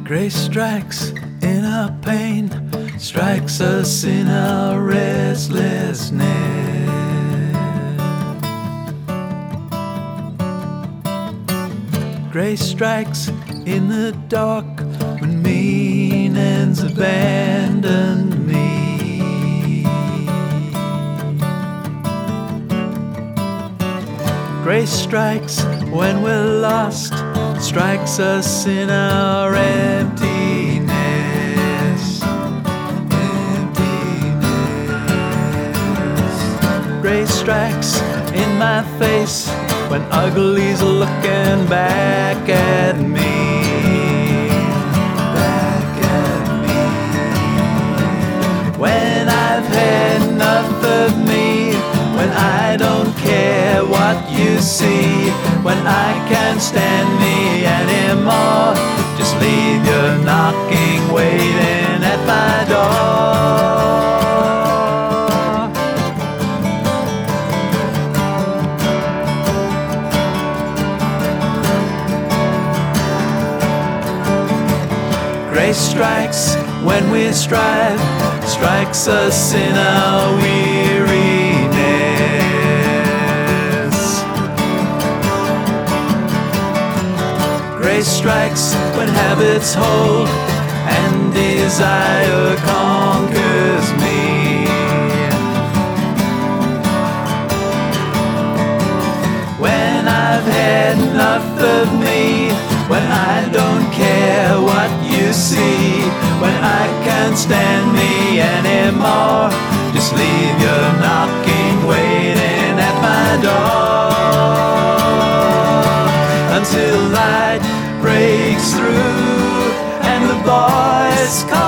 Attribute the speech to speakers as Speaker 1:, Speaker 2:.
Speaker 1: Grace strikes in our pain, strikes us in our restlessness. Grace strikes in the dark when mean ends abandon me. Grace strikes when we're lost, strikes us in our emptiness. Grace strikes in my face when ugly's looking back at me. Back at me. When I've had enough of me, when I don't care what you see, when I can't stand me anymore, just leave your knocking waiting at my door. Grace strikes when we strive, strikes us in our weariness. Grace strikes when habits hold and desire conquers me. When I've had enough of me, when I don't care what you see, when I can't stand me anymore, just leave your knocking waiting at my door. Until light breaks through and the boys call